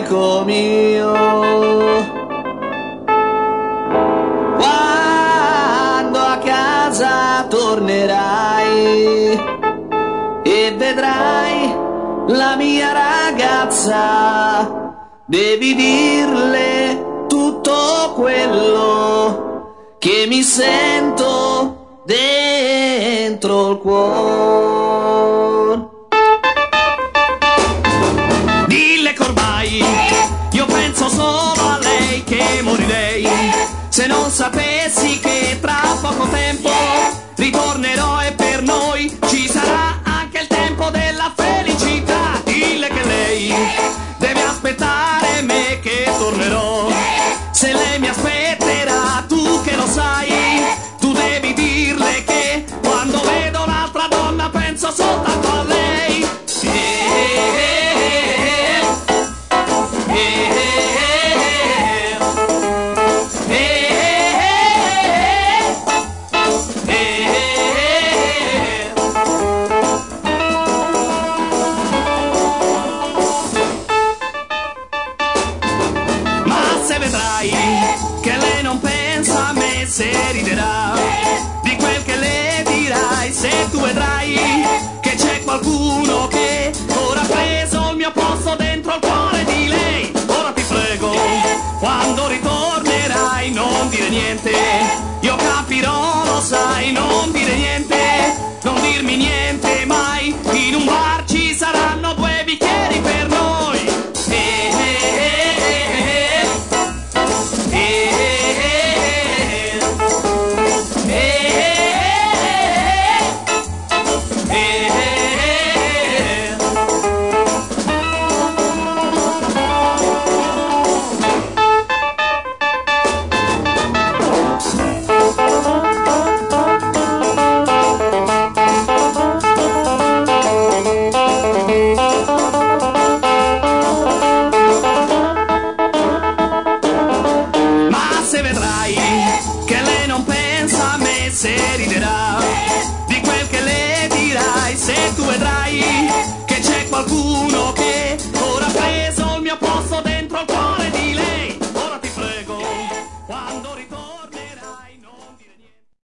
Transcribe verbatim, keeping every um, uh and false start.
amico mio. Quando a casa tornerai e vedrai la mia ragazza, devi dirle tutto quello che mi sento dentro il cuore. Dille che ormai io penso solo a lei, che morirei se non sapessi che tra poco tempo ritornerò e per noi ci sarà anche il tempo della felicità. Dille che lei deve aspettare me che tornerò. Se lei mi aspetterà, tu che lo sai, tu devi dirle che quando vedo un'altra donna penso soltanto a lei. Eh, eh, eh, eh, che lei non pensa a me, se riderà di quel che le dirai, se tu vedrai che c'è qualcuno che ora ha preso il mio posto dentro il cuore di lei. Ora ti prego, quando ritornerai non dire niente, io capirò, lo sai, non dire niente, non dirmi niente mai. In un bar ci saranno due bicchieri per noi. Eh, eh, se vedrai che lei non pensa a me, se riderà di quel che le dirai, se tu vedrai che c'è qualcuno